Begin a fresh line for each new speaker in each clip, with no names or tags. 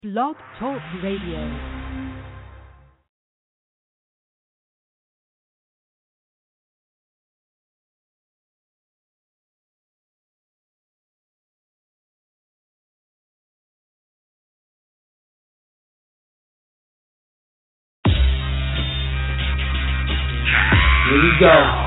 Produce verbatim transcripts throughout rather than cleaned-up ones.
Blog Talk Radio.
Here we go.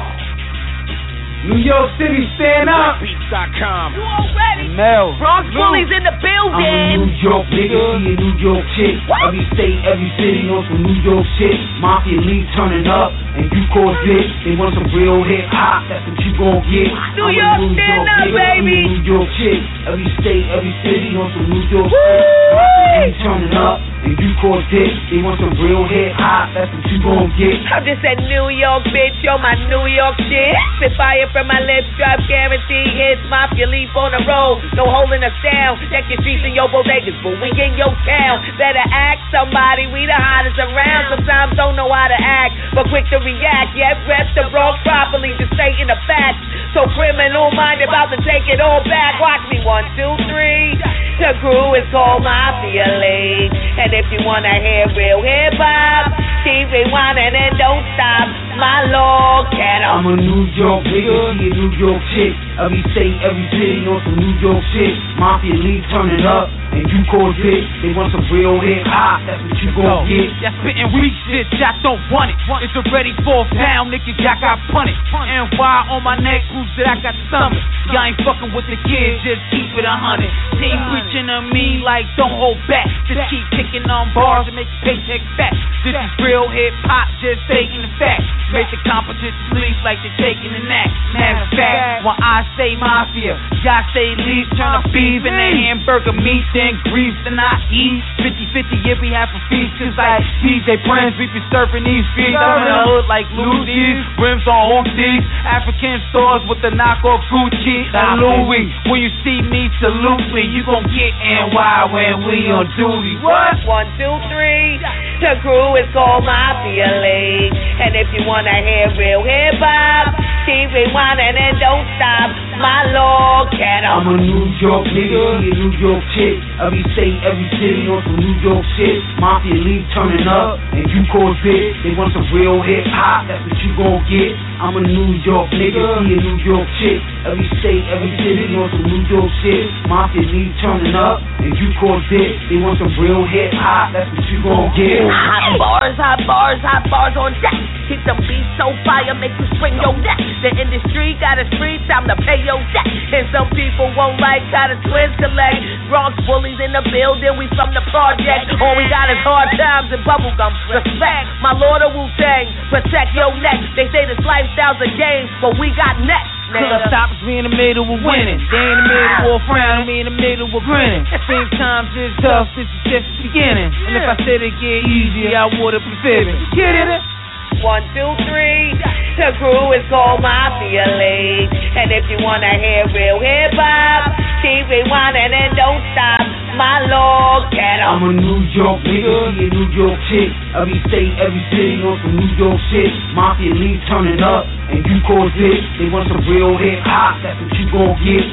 New York City, stand up.
Beats dot com.
You already?
Mel.
Bronx Bullies in the building.
I'm a New York nigga, see a New York chick.
What?
Every state, every city on some New York shit. Mafia League turning up, and you cause it. They want some real hip hop, that's what you gon' get.
New
I'm
York,
a New
stand
York
up,
nigga,
baby.
see a New York chick. Every state, every city on some New York shit. Mafia League turning up, and you cause it. They want some real hip hop, that's what you gon' get.
I'm just a New York bitch on my New York shit. Spit fire from my lips, drop guarantee hits. Mafia leap on the road, no holding us down. Check your streets and your bodegas, but we in your town. Better ask somebody, we the hottest around. Sometimes don't know how to act, but quick to react. Yet rest the Bronx properly, just stating the facts. So criminal minded, about to take it all back. Watch me, one, two, three. The crew is called Mafia League, and if you wanna hear real hip hop, keep rewinding and don't stop. My Lord, can
I'm a New York nigga, see a New York chick. Every state, every city on some New York shit. Mafia League turning up, and you cause it. They want some real hip hop, that's what you gon' get.
That spittin' weak shit, Jack don't want it. It's already fourth down, nigga, Jack got punted. And why on my neck proves that I got stomach. Y'all ain't fucking with the kids, just keep it a hundred. Team preaching to me like don't hold back. Just keep kicking on bars and make your paycheck fat. This is real hip hop, just stating the facts. Make the competition sleep like they're taking a nap. Matter of fact, when I say mafia, y'all say leave, turn the beef in the hamburger meat, then grease, then I eat. fifty-fifty if we have a feast, cause like D J Prince, we be surfing these streets. I'm in the hood like Louis, rims on O Cs, African stores with the knockoff Gucci and Louis. When you see me, salute me, you gon' get N Y when we on duty. What?
One, two, three. The crew is called Mafia League, and if you wanna hear real hip hop, keep rewinding and don't stop. My Lord, can
I'm a New York nigga, see a New York chick. Every state, every city on some New York shit. Mafia League turning up, and you cause it. They want some real hip hop, that's what you gon' get. I'm a New York nigga, see a New York chick. Every state, every city on some New York shit. Mafia League turning up, and you cause it. They want some real hip hop, that's what you gon' get.
Hot bars, hot bars, hot bars on deck. Keep them beats so fire, make you spring your neck. The industry got a street, time to pay your debt. And some people won't like how the twins select. Bronx Bullies in the building, we from the project. All we got is hard times and bubblegum. Respect, my Lord of Wu-Tang, protect your neck. They say this lifestyle's a game, but we got next.
Club stoppers, we in the middle of winning. They in the middle of frowning, we in the middle of grinning. Sometimes it's tough, this is just the beginning. And if I said it get easy, I would've preferred it. Get it?
One, two, three. The crew is called Mafia League, and if you wanna hear real hip hop, keep rewinding and don't stop. My Lord, can
I'm a New York nigga, see a New York chick. Every state, every city on some New York shit. Mafia League turning up, and you cause it. They want some real hip hop, that's what you gon' get.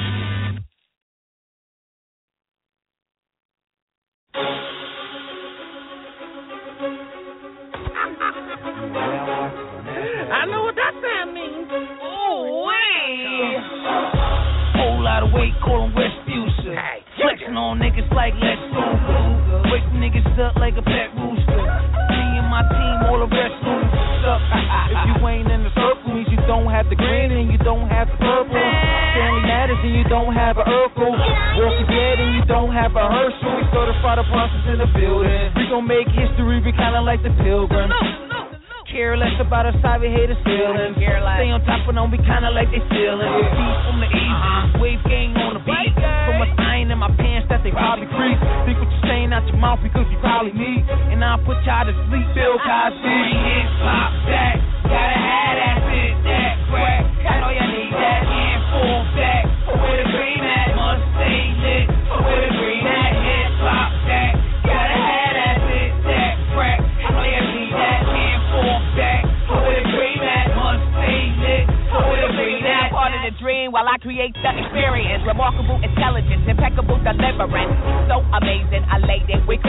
I know what that sound means. Ooh, wee.
Whole lot of weight, call him Respucia. Flexing on niggas like Lex Luger. Wake niggas up like a pet rooster. Me and my team, all the rest losers. Up. If you ain't in the circle, means you don't have the green and you don't have the purple. Stanley Matters and you don't have a Urkel. Walking Dead and you don't have a Herschel. We certified the process in the building. We gon' make history, we kinda like the Pilgrims. Care less about us, I hate us feeling. Stay on top of them, we kinda like they feeling. Beat from the east, uh-huh. Wave gang on the beat. So much iron in my pants that they probably freeze. Think what you're saying out your mouth because you probably need. And I'll put y'all to sleep, Bill Cosby. Hip hop that, gotta have that shit, that crack. I know y'all need that. And full back, where the green at, must stay lit. Where the green at, hip hop that, gotta have that shit, that crack. I know y'all need that. Back, where the dream at, must stay lit, where the green at.
Part of the dream while I create the experience. Remarkable intelligence, impeccable deliverance. So amazing, I laid it with crack.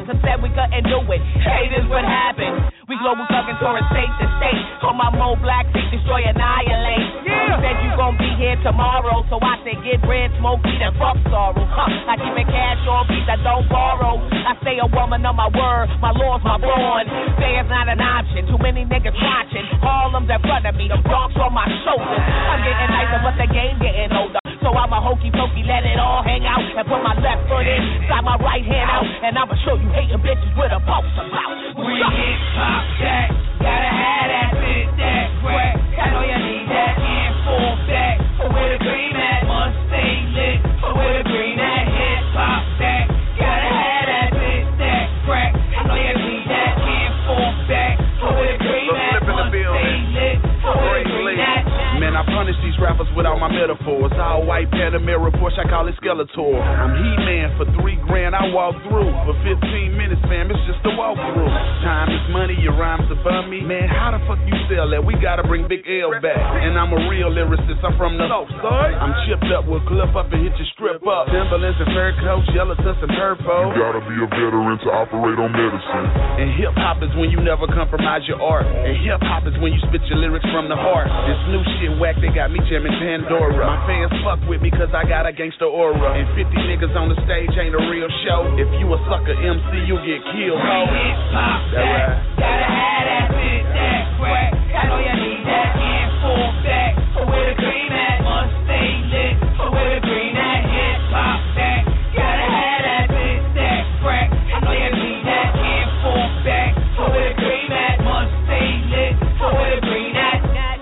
and said we couldn't do it. Hey, this what happened. We global thuggin' touring state to state. On my Mo Black seek, destroy, annihilate. Yeah. You said you gon' be here tomorrow, so I said get bread, smoke weed, and fuck sorrow. Huh. I keep it cash on beats, I don't borrow. I stay a woman of my word, my law's my born. Fair's not an option, too many niggas watching. Harlem's in front of me, the Bronx on my shoulders. I'm getting nicer, but the game getting older. So I'm a hokey pokey, let it all hang out. And put my left foot in, slide my right hand out. And I'ma show you hating bitches with a pulse about.
We hip hop that, gotta have that bit, that crack. I know you need that info back. Where the green at, must stay lit. Where the green at, hip hop that, gotta have that bit, that crack. I know you need that info back. Where the green at, must stay lit. Where the green at.
Man, I punish these rappers without my metaphors. All white Panamera Porsche, I call it Skeletor. I'm He-Man for three grand, I walk through. For fifteen minutes, fam, it's just a walkthrough. Time is money, your rhymes above me. Man, how the fuck you sell that? We gotta bring Big L back. And I'm a real lyricist, I'm from the South Side. I'm chipped up, we'll clip up and hit your strip up. Timberlands and fur coats, yellow tuss and turbo.
You gotta be a veteran to operate on medicine.
And hip-hop is when you never compromise your art. And hip-hop is when you spit your lyrics from the heart. This new shit whack, they got me jamming Pandora. My fans fuck with me cause I got a gangster aura. And fifty niggas on the stage ain't a real show. If you a sucker M C, you'll get killed, ho.
Hip-hop that, right. Gotta have that bit, that crack. I know you need that info back. Where the green at, must stay lit. Where the green at, hip-hop that, gotta have that bit, that crack. I know you need that info back. Where the green at, must stay lit. Where the green at.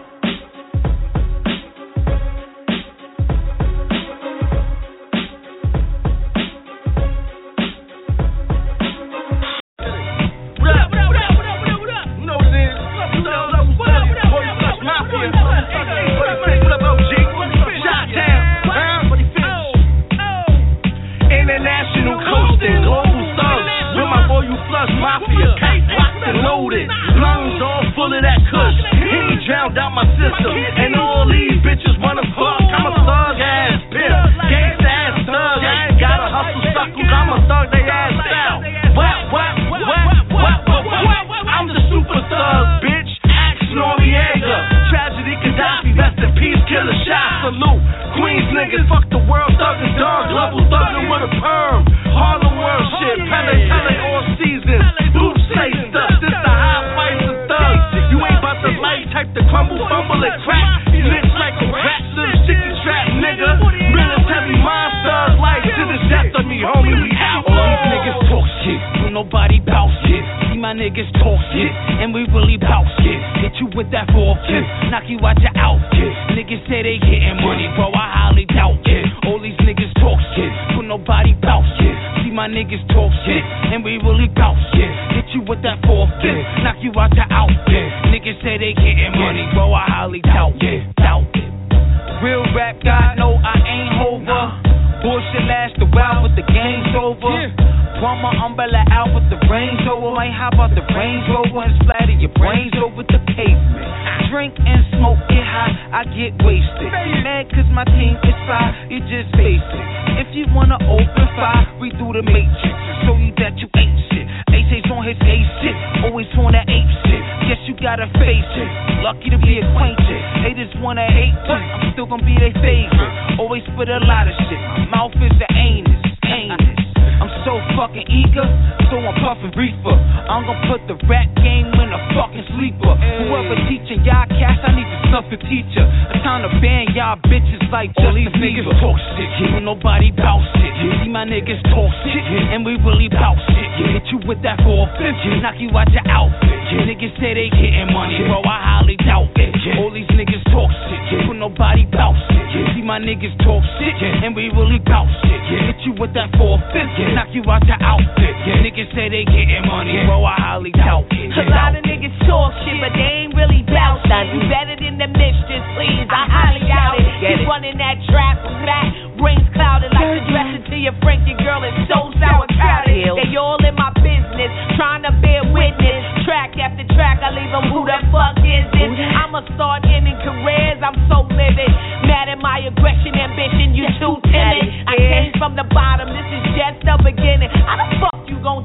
Mafia, locked and loaded, lungs all full of that kush. Henny drowned out my system, and all these bitches wanna fuck. I'm a thug ass pimp, gangsta ass thug. I ain't gotta hustle suckles, I'm a thug they ass out. What, what, what, what, what, what? I'm the super thug, bitch. Action Noriega, tragedy Gaddafi, rest in peace, killer shot, salute. Queens niggas, fuck the world, thuggin' dog, level thuggin' with a perm. Harlem world shit, Pele, Pele, all seasons. Blue say stuff, this the high fights of thugs. You ain't about to light type to crumble, fumble, and crack. You bitch like a rat, little chicken trap, nigga. Military monsters, life to the death of me, homie, we out.
All these niggas talk shit, but nobody bout shit. See my niggas talk shit, and we really bout shit. Hit you with that forfeit, knock you out your outfit. Niggas say they getting money, bro, I highly doubt it. All these niggas talk shit, but nobody bout shit. See my niggas talk shit, and we really bout shit. Hit you with that forfeit, knock you out your outfit. Niggas say they getting money, bro, I highly doubt it, doubt it. Real rap guy, no, I ain't over. Bullshit last a while, but the game's over. Run my umbrella out with the Range Rover. Like, how about the Range Rover and splatter your brains over the pavement? Drink and smoke, get high, I get wasted. Mad cause my team is fire, you just face it. If you wanna open fire, we do the matrix and show you that you ain't shit. H A's on his A shit, always on that ape shit. Guess you gotta face it, lucky to be acquainted. Haters wanna hate me, I'm still gonna be their favorite. Always spit a lot of shit, my mouth is the anus, anus. I'm so fucking eager, so I'm puffin' reefer. I'm gonna put the rap game in a fucking sleeper. Whoever teaching y'all cats, I need to stuff a teacher. It's time to ban y'all bitches like Justin Bieber. Niggas talk shit, but nobody bout shit. See my niggas talk shit, and we really bout shit. Hit you with that forfeit, knock you out your outfit. Niggas say they getting money, bro, I highly doubt it. All these niggas talk shit, but nobody bout shit. See my niggas talk shit, and we really bout shit. Hit you with that forfeit, knock you out your outfit. Niggas say they getting money, bro, I highly doubt it.
A lot of niggas talk shit, but they ain't really bout shit. You better than the mistress, please, I highly doubt it. You running that trap, that brains clouded like the dresser to your Frankie girl is so sauerkrauted. They all in my business, trying to bear witness. Track after track, I leave them, who the fuck is this? I'ma start ending careers, I'm so livid. Mad at my aggression, ambition, you too timid. I came from the bottom, this is just the beginning. How the fuck you gon'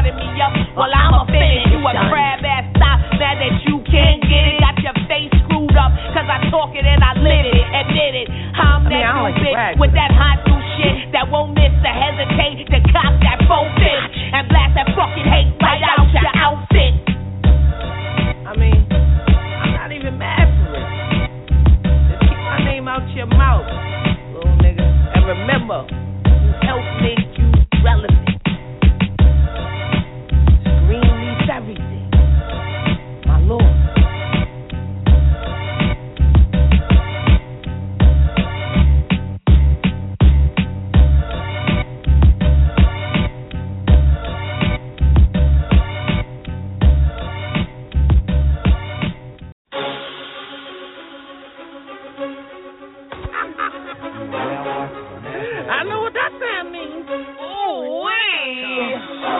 setting me up. Well, I'ma finish you a crab ass stop. Mad that you can't get it. Got your face screwed up. Cause I talk it and I live it. Admit it. I'm that new like bitch with that hot new shit that won't miss to hesitate to cock that faux bitch and blast that fucking hate right out your outfit. I mean, I'm not even mad for it. Just keep my name out your mouth, little nigga. And remember, you helped make you relevant. Green means everything. My lord. I know what that sound means. Oh, wait.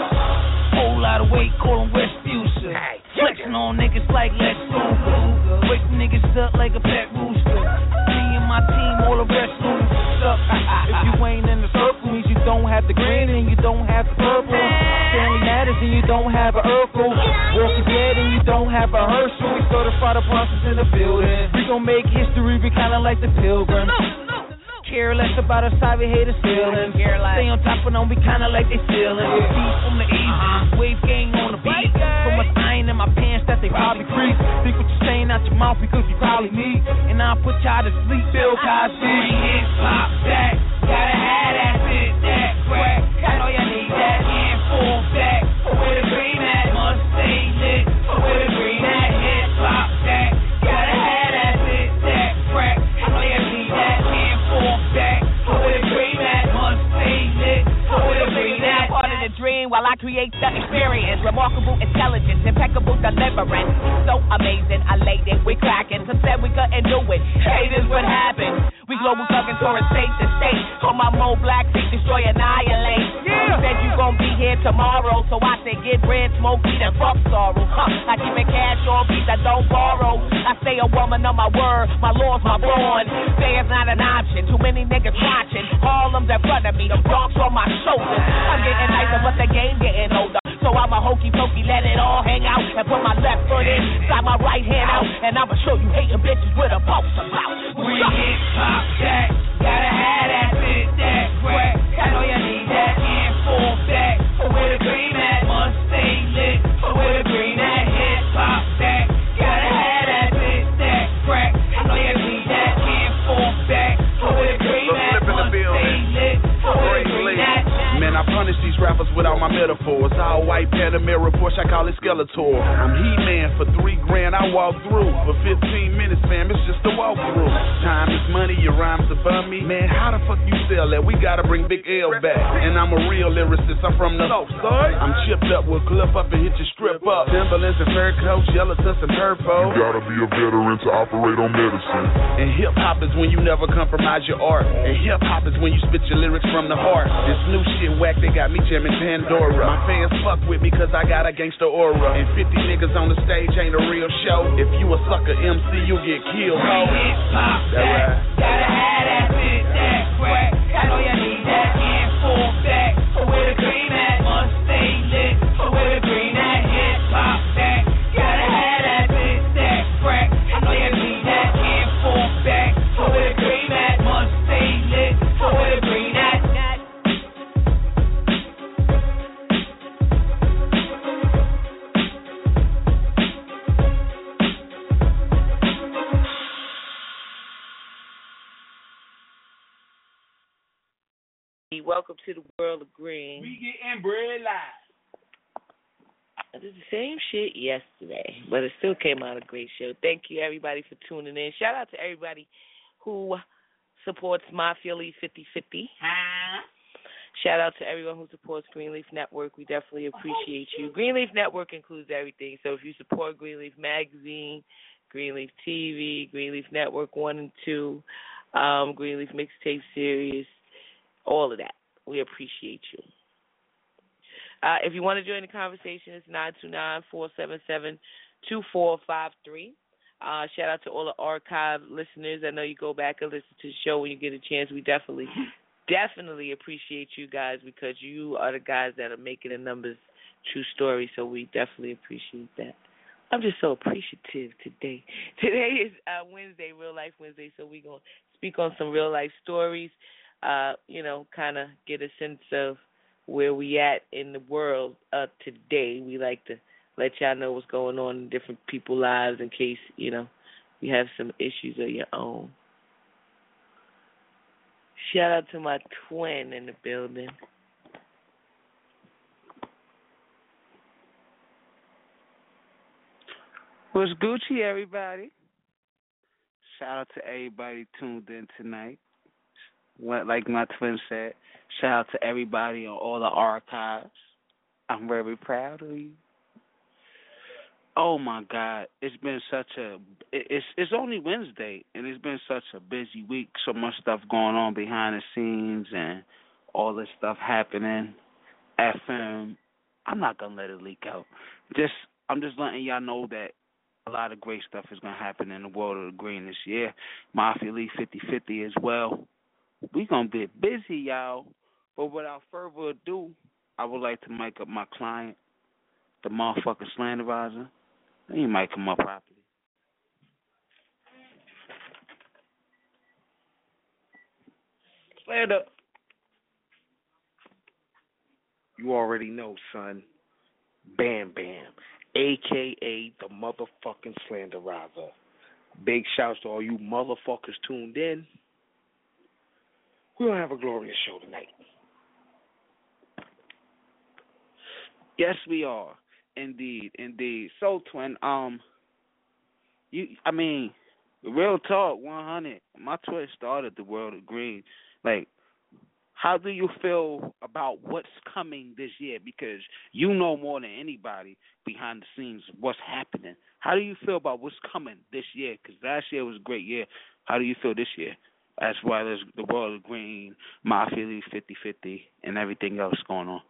Whole lot of weight, call him Respucia. Flexing on niggas like Lex Luger. Wake niggas up like a pet rooster. Me and my team, all the rest losers. Up. If you ain't in the circle, means you don't have the green and you don't have the purple. Stanley Matters and you don't have a Urkel. Walking Dead and you don't have a Herschel. We certified the process in the building. We gon' make history, we kinda like the Pilgrims. Care less about us, I hate us feeling. Stay on top of them, we kinda like they feeling. Beat from the east, uh-huh. Wave gang on the beat. So much iron in my pants that they probably freak. Think what you're saying out your mouth because you probably need. And I'll put y'all to sleep, Bill Cosby.
Hip hop that, gotta have that shit, that crack. I know you need that. In full back, where the green at, must stay lit. Where the green at, hip hop that, gotta have that shit, that crack. I know you need that. In full back, where the green at, must stay lit. Where the green at. Part of the dream while I create the experience. Remarkable intelligence, impeccable deliverance. So amazing, I laid it, we cracking. Some said we couldn't do it. Haters, what happened? We global thugging touring state to state. On my Mo Black, seek, destroy, annihilate. Yeah. You said you gon' be here tomorrow, so I said get bread, smoke weed, and fuck sorrow. Huh. I keep it cash on beats, I don't borrow. I stay a woman of my word, my law's my born. Fair's not an option, too many niggas watching. Harlem's in front of me, the Bronx on my shoulders. I'm getting nicer, but the game getting older. So I'm a hokey pokey, let it all hang out. And put my left foot in, slide my right hand out. And I'ma show you hating bitches with a pulse about. We hip hop that, gotta have that shit, that crack. I know you need that. In full back, where the green at, must stay lit. Where the green at, hip hop that, gotta have that shit, that crack. I know you need that. In full back, where the green at, must stay lit. Where the green at.
Man, I punish these rappers without my metaphors. All white Panamera Porsche, I call it Skeletor. I'm He-Man for three grand, I walk through. For fifteen minutes, fam, it's just a walkthrough. Time is money, your rhymes above me. Man, how the fuck you sell that? We gotta bring Big L back. And I'm a real lyricist, I'm from the South Side. I'm chipped up, we'll clip up and hit your strip up. Timberlands and fur coats, yellow tuss and turfo.
You gotta be a veteran to operate on medicine.
And hip-hop is when you never compromise your art. And hip-hop is when you spit your lyrics from the heart. This new shit whack, they got me jamming Pandora. My fans fuck with me cause I got a gangster aura. And fifty niggas on the stage ain't a real show. If you a sucker M C, you get killed, ho.
Hip hop that, right. Gotta have that shit, that crack. I know you need that. In full back, where the green at, must stay lit. Where the green at, hip hop that, gotta have that shit, that crack. I know you need that. In full back, where the green at, must stay lit. Where the green at.
Welcome to the world of green.
We getting bread live.
I did the same shit yesterday, but it still came out a great show. Thank you, everybody, for tuning in. Shout out to everybody who supports Mafia Elite fifty fifty.
Huh?
Shout out to everyone who supports Greenleaf Network. We definitely appreciate you. Greenleaf Network includes everything. So if you support Greenleaf Magazine, Greenleaf T V, Greenleaf Network one and two, um, Greenleaf Mixtape Series, all of that, we appreciate you. Uh, if you want to join the conversation, it's nine two nine, four seven seven, two four five three. Uh, shout out to all the archive listeners. I know you go back and listen to the show when you get a chance. We definitely, definitely appreciate you guys because you are the guys that are making the numbers true story. So we definitely appreciate that. I'm just so appreciative today. Today is uh, Wednesday, Real Life Wednesday, so we're going to speak on some real life stories, uh, you know, kind of get a sense of where we at in the world uh, today. We like to let y'all know what's going on in different people's lives in case, you know, you have some issues of your own. Shout out to my twin in the building.
What's Gucci, everybody? Shout out to everybody tuned in tonight. What, like my twin said, shout out to everybody on all the archives. I'm very proud of you. Oh my God, it's been such a it's it's only Wednesday and it's been such a busy week. So much stuff going on behind the scenes and all this stuff happening. F M, I'm not gonna let it leak out. Just I'm just letting y'all know that a lot of great stuff is gonna happen in the world of the green this year. Mafia League fifty fifty as well. We gonna be busy, y'all. But without further ado, I would like to mic up my client, the motherfucking slanderizer. You might come up properly.
Slander. You already know, son. Bam Bam, a k a the motherfucking slanderizer. Big shouts to all you motherfuckers tuned in. We're going to have a glorious show tonight.
Yes, we are. Indeed, indeed. So, twin, um, you, I mean, real talk, one hundred. My twin started the world of green. Like, how do you feel about what's coming this year? Because you know more than anybody behind the scenes what's happening. How do you feel about what's coming this year? Because last year was a great year. How do you feel this year? As well as the world of green, Mafia League fifty fifty, and everything else going on.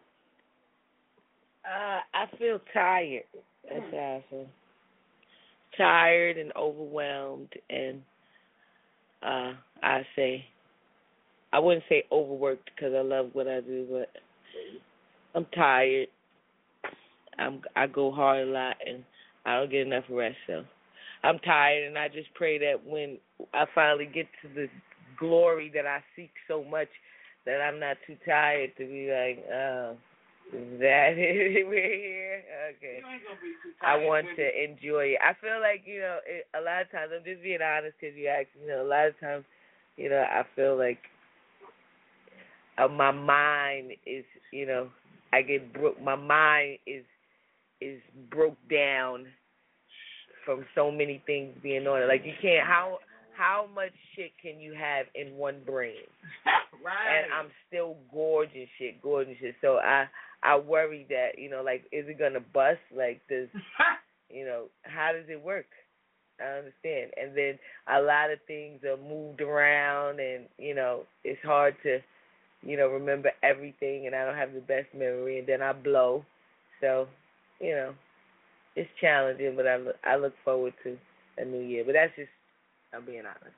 Uh, I feel tired. That's how I feel. Tired and overwhelmed, and uh, I say, I wouldn't say overworked because I love what I do, but I'm tired. I'm I go hard a lot, and I don't get enough rest. So I'm tired, and I just pray that when I finally get to the glory that I seek so much, that I'm not too tired to be like, oh. Is that it? We're here? Okay. I want to enjoy it. I feel like, you know, it, a lot of times, I'm just being honest because you asked, you know, a lot of times, you know, I feel like uh, my mind is, you know, I get broke, my mind is is broke down from so many things being on it. Like, you can't, how how much shit can you have in one brain? Right. And I'm still gorging shit, gorging shit. So I, I worry that, you know, like, is it going to bust? Like, does, you know, how does it work? I understand. And then a lot of things are moved around and, you know, it's hard to, you know, remember everything, and I don't have the best memory, and then I blow. So, you know, it's challenging, but I look, I look forward to a new year. But that's just, I'm being honest.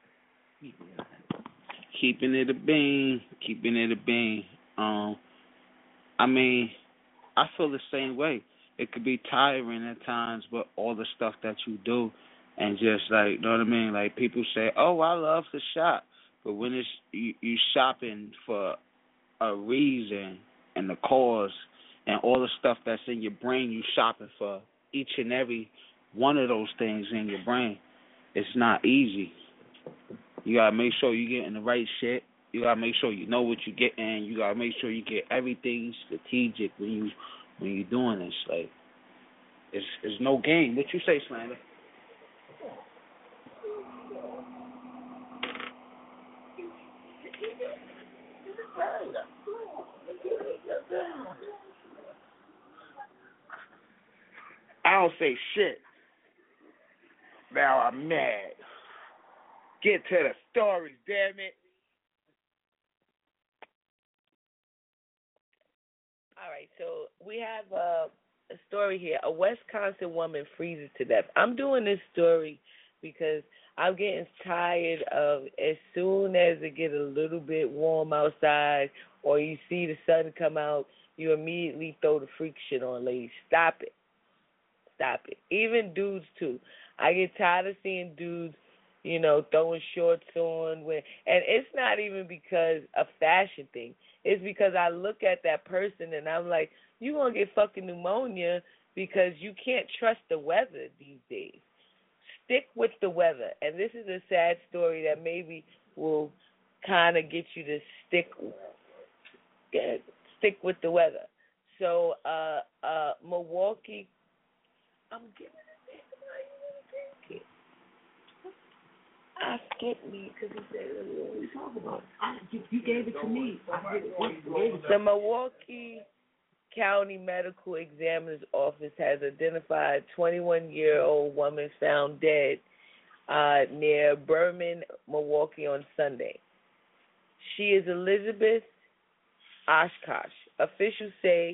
Keeping it a bean, keeping it a bean. Um, I mean, I feel the same way. It could be tiring at times, but all the stuff that you do, and just like, you know what I mean? Like, people say, oh, I love to shop. But when it's you, you shopping for a reason and the cause and all the stuff that's in your brain, you shopping for each and every one of those things in your brain. It's not easy. You gotta make sure you're getting the right shit. You gotta make sure you know what you're getting. You gotta make sure you get everything strategic when you when you're doing this. Like, it's it's no game. What you say, Slander?
I don't say shit. Now I'm mad. Get to the stories, damn it.
All right, so we have a, a story here. A Wisconsin woman freezes to death. I'm doing this story because I'm getting tired of, as soon as it gets a little bit warm outside or you see the sun come out, you immediately throw the freak shit on, ladies. Stop it. Stop it. Even dudes, too. I get tired of seeing dudes, you know, throwing shorts on. When, and it's not even because a fashion thing. It's because I look at that person and I'm like, you're going to get fucking pneumonia because you can't trust the weather these days. Stick with the weather. And this is a sad story that maybe will kind of get you to stick get, stick with the weather. So, uh, uh, Milwaukee, I'm getting it. I skipped me because he said, what are we talking about? I, you, you gave it to me. I did it. The Milwaukee County Medical Examiner's Office has identified a twenty-one-year-old woman found dead uh, near Berman, Milwaukee on Sunday. She is Elizabeth Oshkosh. Officials say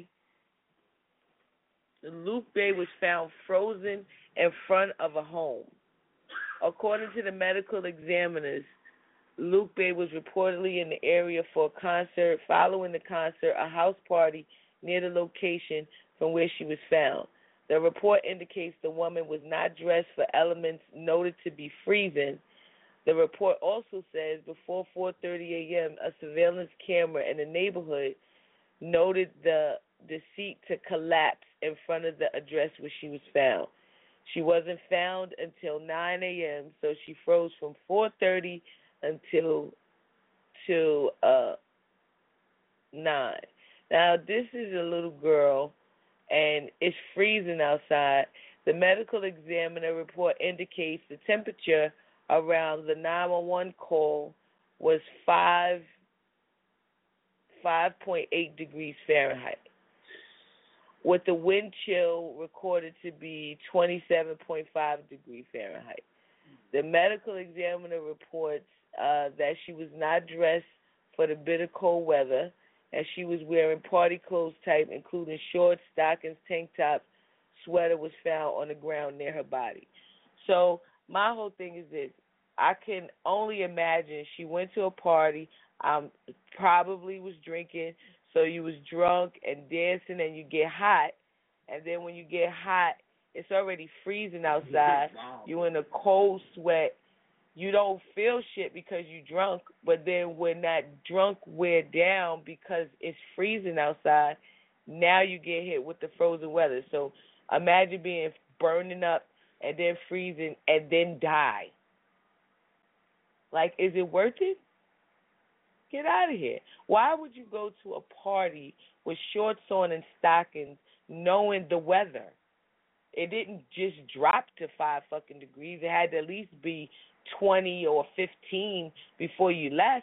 Luke Bay was found frozen in front of a home. According to the medical examiners, Luke Bay was reportedly in the area for a concert. Following the concert, a house party near the location from where she was found. The report indicates the woman was not dressed for elements noted to be freezing. The report also says before four thirty a.m., a surveillance camera in the neighborhood noted the deceased to collapse in front of the address where she was found. She wasn't found until nine a.m., so she froze from four thirty until till uh nine. Now, this is a little girl, and it's freezing outside. The medical examiner report indicates the temperature around the nine one one call was five five point eight degrees Fahrenheit, with the wind chill recorded to be twenty-seven point five degrees Fahrenheit. The medical examiner reports uh, that she was not dressed for the bitter cold weather, and she was wearing party clothes type, including shorts, stockings, tank tops. Sweater was found on the ground near her body. So my whole thing is this. I can only imagine she went to a party, um, probably was drinking, so you was drunk and dancing and you get hot, and then when you get hot, it's already freezing outside. You're in a cold sweat. You don't feel shit because you drunk, but then when that drunk wear down because it's freezing outside, now you get hit with the frozen weather. So imagine being burning up and then freezing and then die. Like, is it worth it? Get out of here. Why would you go to a party with shorts on and stockings knowing the weather? It didn't just drop to five fucking degrees. It had to at least be twenty or fifteen before you left.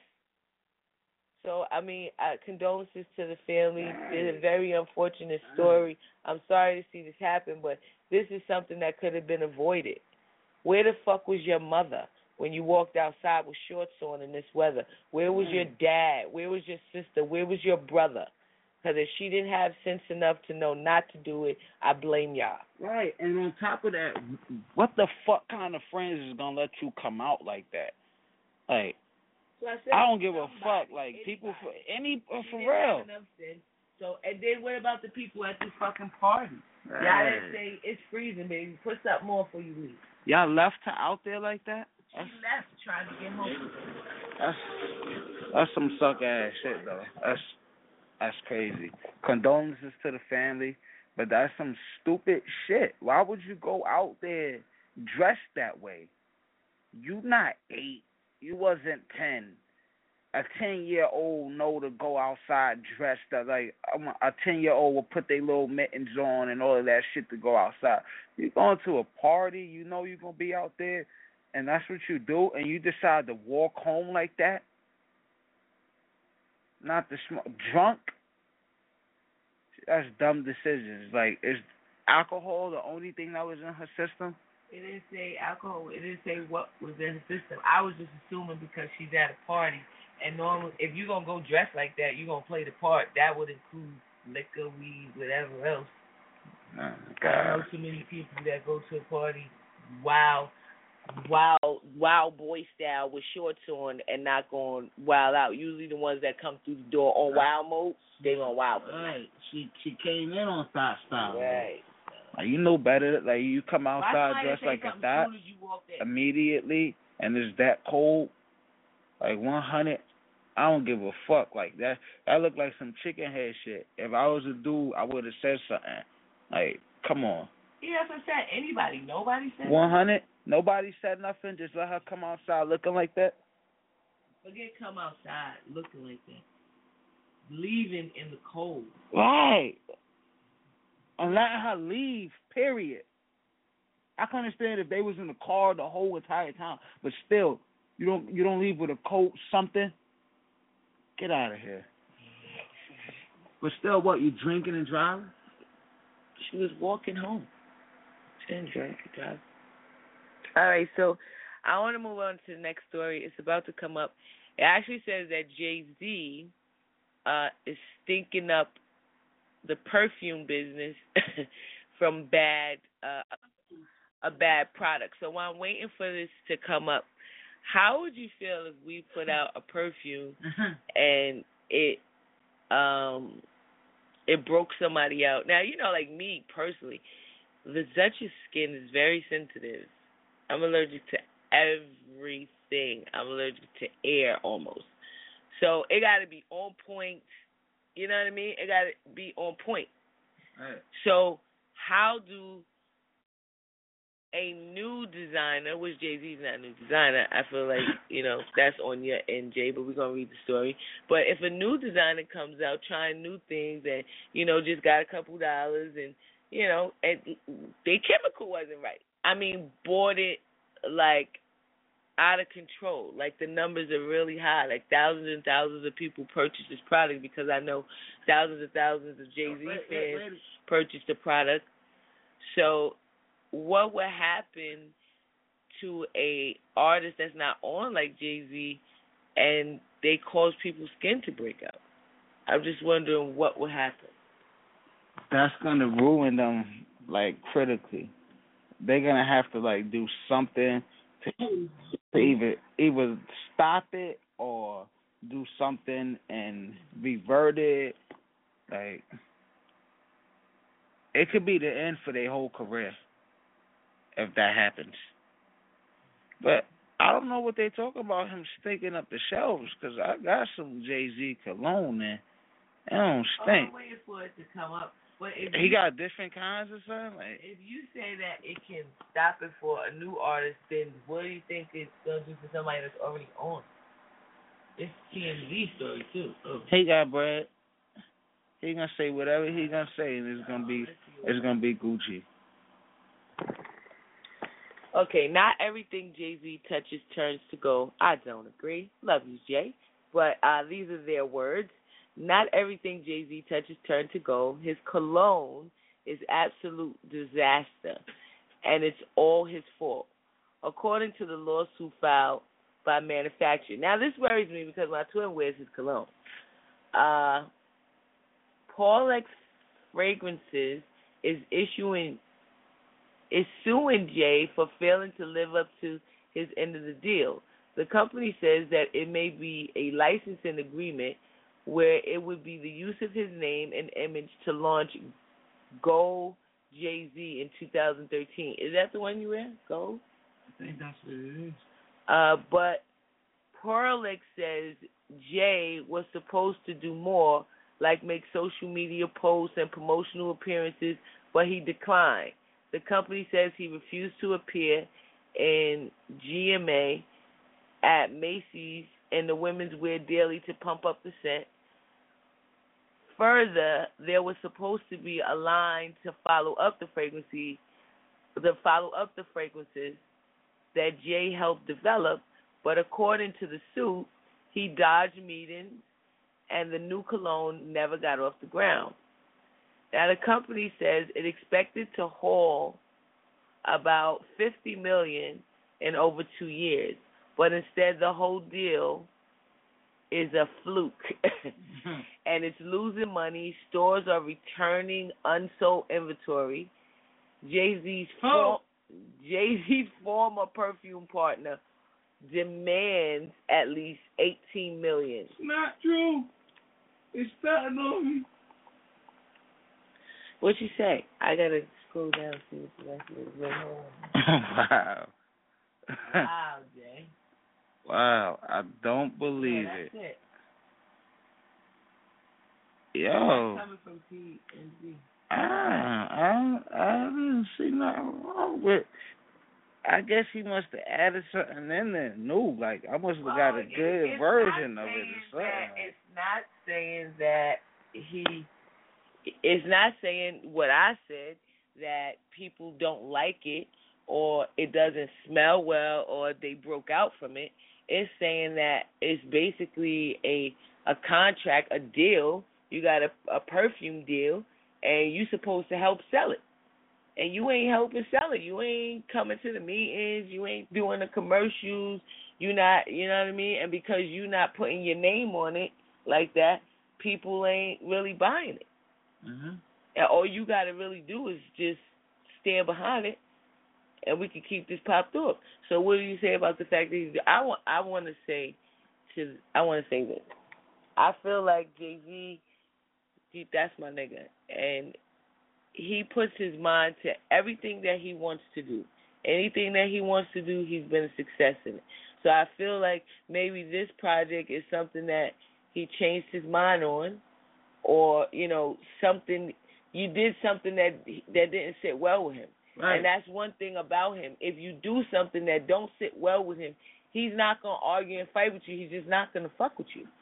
So, I mean, uh, condolences to the family. It's a very unfortunate story. I'm sorry to see this happen, but this is something that could have been avoided. Where the fuck was your mother when you walked outside with shorts on in this weather? Where was your dad? Where was your sister? Where was your brother? Because if she didn't have sense enough to know not to do it, I blame y'all.
Right, and on top of that, what the fuck kind of friends is going to let you come out like that? Like,
so I, said,
I don't give a
somebody,
fuck. Like,
anybody.
people, for any, uh, for
She didn't
real.
have enough sense. So, and then what about the people at this fucking party?
Right.
Y'all didn't say, it's freezing, baby. Put something more before you leave.
Y'all left her out there like that?
She that's, left trying to get home.
That's, that's some suck-ass shit, though. That's... That's crazy. Condolences to the family, but that's some stupid shit. Why would you go out there dressed that way? You not eight. You wasn't ten. A ten-year-old know to go outside dressed up. Like, a ten-year-old will put their little mittens on and all of that shit to go outside. You going to a party, you know you're going to be out there, and that's what you do, and you decide to walk home like that? Not the smoke, drunk. That's dumb decisions. Like, is alcohol the only thing that was in her system?
It didn't say alcohol. It didn't say what was in her system. I was just assuming because she's at a party, and normally, if you're gonna go dress like that, you're gonna play the part. That would include liquor, weed, whatever else.
Oh,
I don't know too many people that go to a party while wild wild boy style with shorts on and not going wild out. Usually the ones that come through the door on wild mode, they on wild mode.
Right. She she came in on thought style.
Right.
Like, you know better. Like, you come outside dressed like a thot
you
immediately, and it's that cold. Like one hundred, I don't give a fuck. Like that. That look like some chicken head shit. If I was a dude, I would have said something. Like, come on.
Yeah, that's what I said. Anybody, nobody said.
One hundred. Nobody said nothing. Just let her come outside looking like that.
Forget come outside looking like that. Leaving in the cold.
Right. And letting her leave, period. I can understand if they was in the car the whole entire time, but still, you don't you don't leave with a coat, something. Get out of here.
But still, what, you drinking and driving?
She was walking home. She didn't drink and drive. All right, so I want to move on to the next story. It's about to come up. It actually says that Jay-Z uh, is stinking up the perfume business from bad uh, a bad product. So while I'm waiting for this to come up, how would you feel if we put out a perfume and it um it broke somebody out? Now, you know, like me personally, the Dutch's skin is very sensitive. I'm allergic to everything. I'm allergic to air almost. So it got to be on point. You know what I mean? It got to be on point.
Right.
So how do a new designer, which Jay-Z's not a new designer, I feel like, you know, that's on your end, Jay, but we're going to read the story. But if a new designer comes out trying new things and, you know, just got a couple dollars and, you know, and their chemical wasn't right. I mean, bought it, like, out of control. Like, the numbers are really high. Like, thousands and thousands of people purchased this product because I know thousands and thousands of Jay-Z
wait,
fans
wait, wait.
purchased the product. So what would happen to a artist that's not on like Jay-Z and they cause people's skin to break out? I'm just wondering what would happen.
That's going to ruin them, like, critically. They're going to have to, like, do something to, to either, either stop it or do something and revert it. Like, it could be the end for their whole career if that happens. But I don't know what they talk about him stinking up the shelves, because I got some Jay-Z cologne and it don't stink.
I'm waiting for it to come up. But if
He
you,
got different kinds or something? Like,
if you say that it can stop it for a new artist, then what do you think it's going to do for somebody that's already on? It's T M Z story, too. Oh.
he got bread. He gonna say whatever he gonna say, and it's gonna be it's gonna be Gucci.
Okay, not everything Jay-Z touches turns to gold. I don't agree. Love you, Jay. But uh, these are their words. Not everything Jay-Z touches turns to gold. His cologne is absolute disaster, and it's all his fault, according to the lawsuit filed by manufacturer. Now, this worries me because my twin wears his cologne. Uh, Paulex Fragrances is issuing is suing Jay for failing to live up to his end of the deal. The company says that it may be a licensing agreement where it would be the use of his name and image to launch Gold Jay-Z in two thousand thirteen. Is that the one you wear, Gold?
I think that's what it is.
Uh, but Paulex says Jay was supposed to do more, like make social media posts and promotional appearances, but he declined. The company says he refused to appear in G M A, at Macy's, and the Women's Wear Daily to pump up the scent. Further, there was supposed to be a line to follow up the fragrancy, to follow up the fragrances that Jay helped develop, but according to the suit, he dodged meetings, and the new cologne never got off the ground. Now, the company says it expected to haul about fifty million dollars in over two years, but instead the whole deal is a fluke, and it's losing money. Stores are returning unsold inventory. Jay-Z's
Oh.
for- Jay-Z's former perfume partner demands at least eighteen million dollars.
It's not true. It's starting on me.
What'd she say? I gotta scroll down and see what the rest of it went on.
Wow.
Wow, Jay.
Wow, I don't believe
yeah,
it.
That's it.
Yo.
That's coming from T N Z.
I, I, I didn't see nothing wrong with. I guess he must have added something in there new. Like I must have
well,
got a good
it's
version of it or
that,
something.
it's not saying that he. It's not saying what I said, that people don't like it or it doesn't smell well or they broke out from it. It's saying that it's basically a a contract, a deal. You got a, a perfume deal, and you supposed to help sell it. And you ain't helping sell it. You ain't coming to the meetings. You ain't doing the commercials. You not, you know what I mean? And because you not putting your name on it like that, people ain't really buying it.
Mm-hmm.
And all you got to really do is just stand behind it, and we can keep this popped up. So what do you say about the fact that he's, I want I want to say to I want to say this. I feel like Jay-Z, he, that's my nigga, and he puts his mind to everything that he wants to do. Anything that he wants to do, he's been a success in it. So I feel like maybe this project is something that he changed his mind on, or, you know, something, you did something that that didn't sit well with him. Right. And that's one thing about him. If you do something that don't sit well with him, he's not going to argue and fight with you. He's just not going to fuck with you.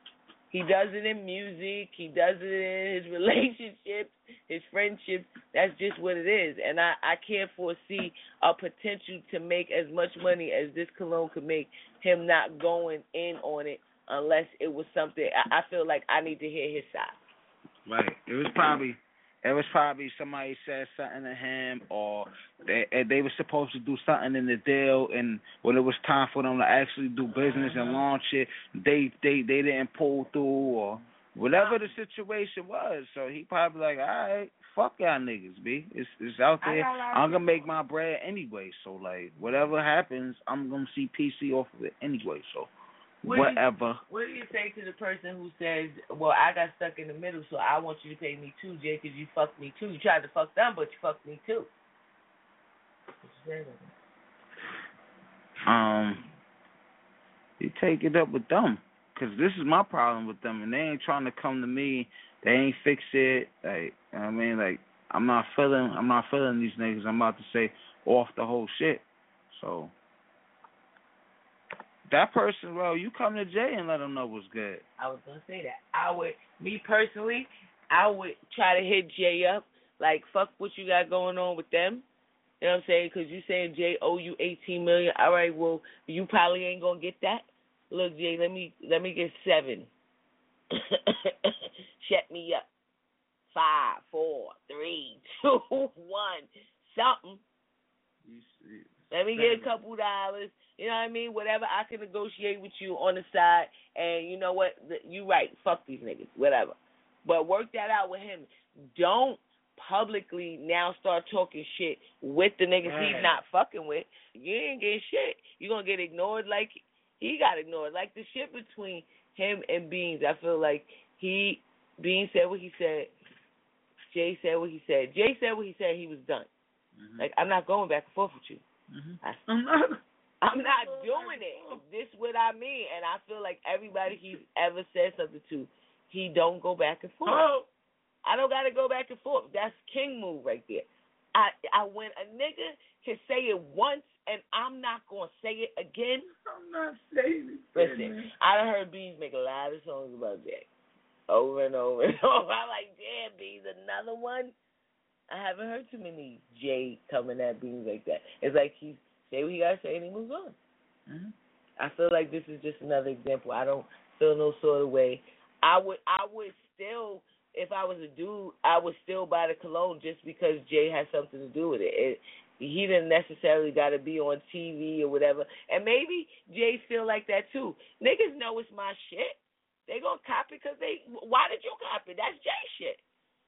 He does it in music. He does it in his relationships, his friendships. That's just what it is. And I, I can't foresee a potential to make as much money as this cologne could make, him not going in on it unless it was something. I, I feel like I need to hear his side.
Right. It was probably... It was probably somebody said something to him, or they they were supposed to do something in the deal, and when it was time for them to actually do business and launch it, they they, they didn't pull through, or whatever the situation was. So he probably like, all right, fuck y'all niggas, B. It's it's out there. I'm gonna make my bread anyway. So like, whatever happens, I'm gonna see P C off of it anyway. So.
What
Whatever.
Do you, what do you say to the person who says, well, I got stuck in the middle, so I want you to pay me too, Jay, because you fucked me too. You tried to fuck them, but you fucked me too.
Um, you take it up with them, because this is my problem with them, and they ain't trying to come to me. They ain't fix it. Like, you know what I mean? Like, I'm not feeling, I'm not feeling these niggas. I'm about to say off the whole shit. So... that person, well, you come to Jay and let them know what's good.
I was going to say that. I would, me personally, I would try to hit Jay up, like, fuck what you got going on with them. You know what I'm saying? Because you saying Jay owe you eighteen million dollars. All right, well, you probably ain't going to get that. Look, Jay, let me let me get seven. Shut me up. Five, four, three, two, one, something. Let me get a couple dollars. You know what I mean? Whatever I can negotiate with you on the side. And you know what? You right. Fuck these niggas. Whatever. But work that out with him. Don't publicly now start talking shit with the niggas right. He's not fucking with. You ain't getting shit. You're going to get ignored like he got ignored. Like the shit between him and Beans, I feel like he, Beans said what he said. Jay said what he said. Jay said what he said. He was done. Mm-hmm. Like, I'm not going back and forth with you. Mm-hmm. I, I'm not. I'm not doing it. This is what I mean. And I feel like everybody he's ever said something to, he don't go back and forth. Oh. I don't got to go back and forth. That's king move right there. I, I when a nigga can say it once and I'm not going to say it again.
I'm not saying it.
Listen, I done heard Beans make a lot of songs about that. Over and over and over. I'm like, damn, Beans, another one? I haven't heard too many Jay coming at Beans like that. It's like he's say what he got to say and he moves on. Mm-hmm. I feel like this is just another example. I don't feel no sort of way. I would I would still, if I was a dude, I would still buy the cologne just because Jay has something to do with it. it he didn't necessarily got to be on T V or whatever. And maybe Jay feel like that too. Niggas know it's my shit. They going to copy because they, why did you copy? That's Jay shit.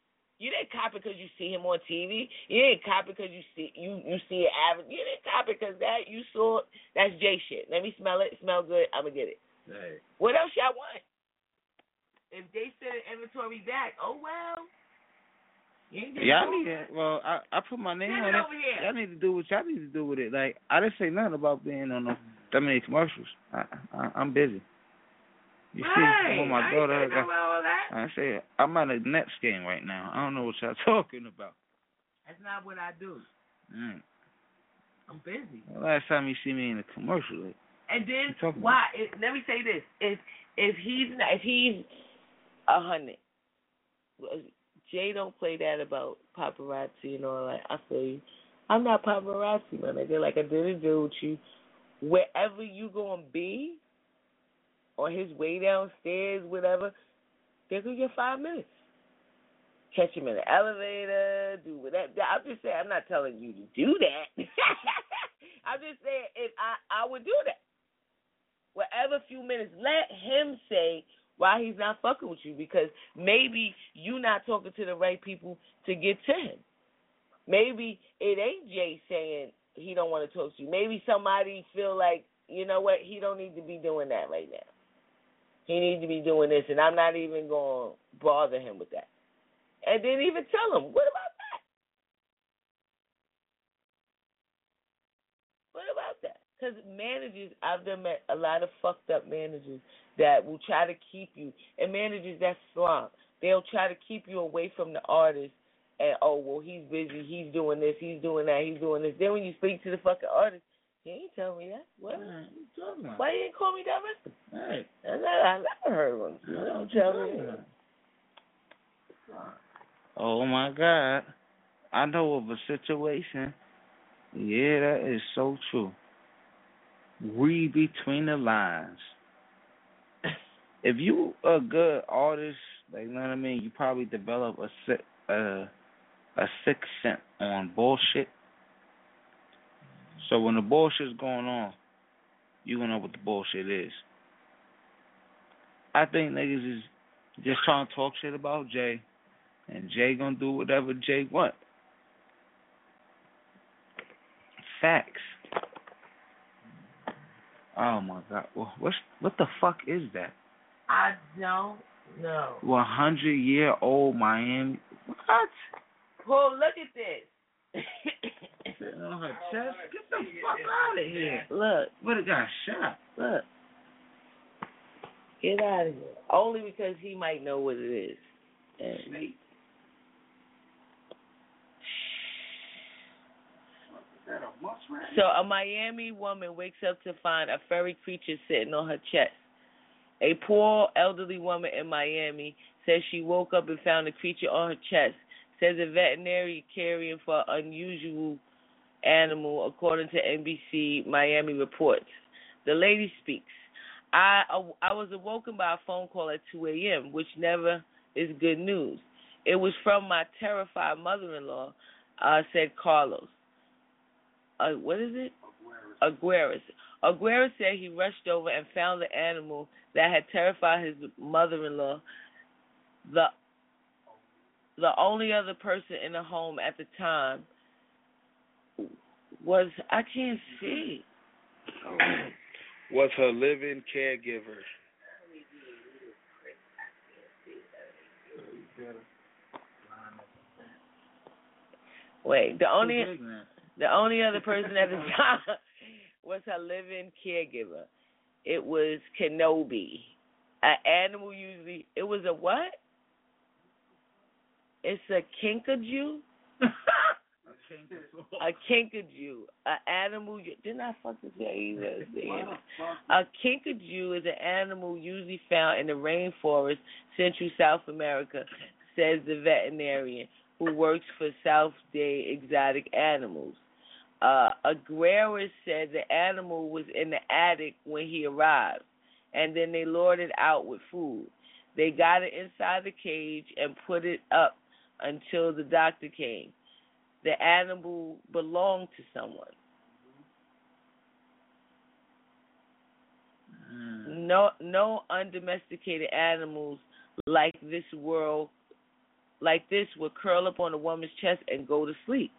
You didn't cop it because you see him on T V. You didn't cop it because you see you you see it average. You didn't cop it because that you saw that's Jay shit. Let me smell it. Smell good. I'ma get it.
Right.
What else y'all want? If they send an inventory back, oh well.
Y'all need it. Well, I I put my name on it. Y'all need to do what y'all need to do with it. Like I didn't say nothing about being on no that many commercials. I, I I'm busy. You
right.
see, when my
I
daughter,
ain't
got,
all that.
I say I'm at a Nets game right now. I don't know what y'all talking about.
That's not what I do.
Mm.
I'm busy.
The last time you see me in a commercial, like,
and then why? It, let me say this: if if he's not, if he's a hundred, Jay don't play that about paparazzi and all that. I feel you. I'm not paparazzi, my nigga. Like I didn't do with you. Wherever you gonna be. On his way downstairs, whatever, they're going to get five minutes. Catch him in the elevator, do whatever. I'm just saying, I'm not telling you to do that. I'm just saying, if I, I would do that. Whatever few minutes, let him say why he's not fucking with you, because maybe you not talking to the right people to get to him. Maybe it ain't Jay saying he don't want to talk to you. Maybe somebody feel like, you know what, he don't need to be doing that right now. He needs to be doing this, and I'm not even going to bother him with that. And then even tell him, what about that? What about that? Because managers, I've done met a lot of fucked up managers that will try to keep you, and managers that slump. They'll try to keep you away from the artist, and, oh, well, he's busy, he's doing this, he's doing that, he's doing this. Then when you speak to the fucking artist, he ain't tell me that. What?
Man, what you talking about?
Why you ain't call me directly?
Right.
I never, I never heard one. You don't tell me.
Oh my God. I know of a situation. Yeah, that is so true. Read between the lines. If you a good artist, like, you know what I mean, you probably develop a sick, uh, a sixth sense on bullshit. So when the bullshit's going on, you gonna know what the bullshit is. I think niggas is just trying to talk shit about Jay, and Jay gonna do whatever Jay want. Facts. Oh my God, what's what the fuck is that?
I don't know.
One hundred year old Miami. What?
Paul, look at this.
Sitting on her chest. Get the fuck out of here.
Look.
What, it got shot?
Look. Get out of here. Only because he might know what it is. And so a Miami woman wakes up to find a furry creature sitting on her chest. A poor elderly woman in Miami says she woke up and found the creature on her chest. Says a veterinary caring for unusual animal, according to N B C Miami reports. The lady speaks. I I was awoken by a phone call at two a.m., which never is good news. It was from my terrified mother-in-law, uh, said Carlos. Uh, what is it? Aguirre. Aguirre said he rushed over and found the animal that had terrified his mother-in-law. The the only other person in the home at the time was, I can't see.
Was her living caregiver.
Wait, the only the only other person at the time was her living caregiver. It was Kenobi. An animal usually, it was a what? It's a kinkajou? A kinkajou. An animal, didn't I fucking say either? A kinkajou is an animal usually found in the rainforest, Central South America, says the veterinarian who works for South Day Exotic Animals. Uh, Aguirre said the animal was in the attic when he arrived, and then they lured it out with food. They got it inside the cage and put it up until the doctor came. The animal belonged to someone. Mm. No, no undomesticated animals like this world, like this would curl up on the woman's chest and go to sleep.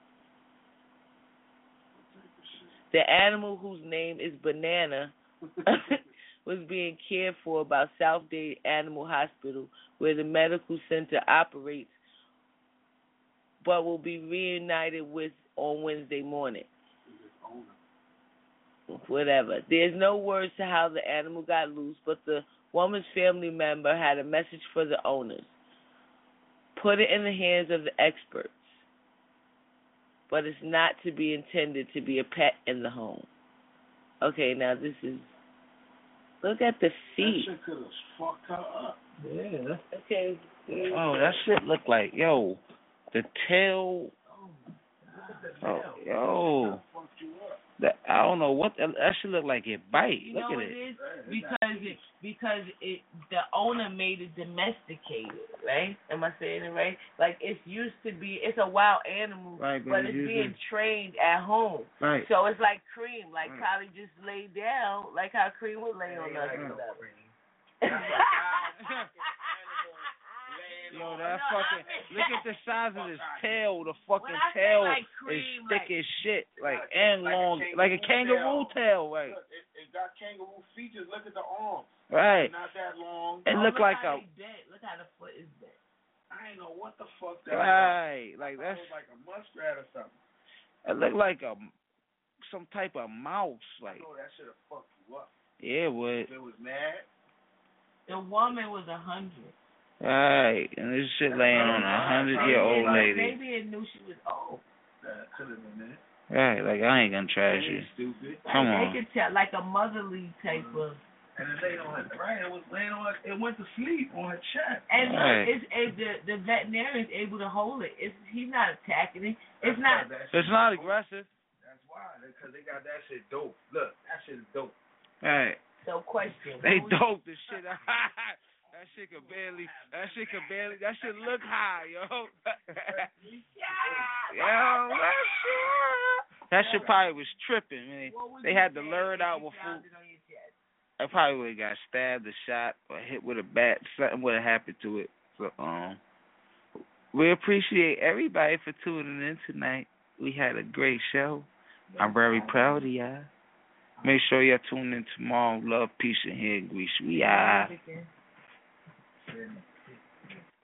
The animal, whose name is Banana, was being cared for by Southgate Animal Hospital, where the medical center operates, but will be reunited with on Wednesday morning. Whatever. There's no words to how the animal got loose, but the woman's family member had a message for the owners. Put it in the hands of the experts, but it's not to be intended to be a pet in the home. Okay, now this is, look at the feet.
That shit could have fucked her up.
Yeah.
Okay.
Oh, that shit look like, yo, the tail. Oh, yo. That, I don't know what that, that should look like. It bite.
You
Look
know
at
what
it.
it is? Because it because it the owner made it domesticated, right? Am I saying it right? Like it's used to be, it's a wild animal,
right, but,
but it's being trained at home.
Right.
So it's like Cream, like
right.
probably just lay down, like how Cream would lay on us.
Yo, that fucking, look at the size of his tail. The fucking tail
like
is
cream,
thick
like,
as shit, like,
like
and
like
long,
a
like a kangaroo tail, right?
Look, it, it got kangaroo features. Look at the arms.
Right.
Not that long.
It
oh,
look
look
like
how
a.
they bent. Look how the foot is bent.
I ain't know what the fuck that
Right,
was.
like
That
that's.
was like a muskrat or something.
It look like a, some type of mouse, like.
I know that should have fucked you up.
Yeah, it would.
If it was mad.
The woman was a hundred.
Right, and this shit laying on a hundred-year-old lady.
Maybe it knew she was old.
That could have been it.
Right, like I ain't gonna trash you.
Stupid.
Come
like,
on.
They could tell, like a motherly type
mm-hmm.
of.
And it laid on her, right? It was laying on her, it went to sleep on her chest.
And look,
right.
it's, it, the the veterinarian's able to hold it. It's he's not attacking it. It's not.
It's not aggressive.
That's why, because they got that shit dope. Look, that shit is dope.
Right.
So question.
They dope the shit. That shit could barely. That shit could barely. That shit look high, yo. Yo, that shit. That shit probably was tripping, man. They had to lure it out before. I probably would have got stabbed or shot or hit with a bat. Something would have happened to it. So, um, we appreciate everybody for tuning in tonight. We had a great show. I'm very proud of y'all. Make sure y'all tune in tomorrow. Love, peace, and hair grease. We are.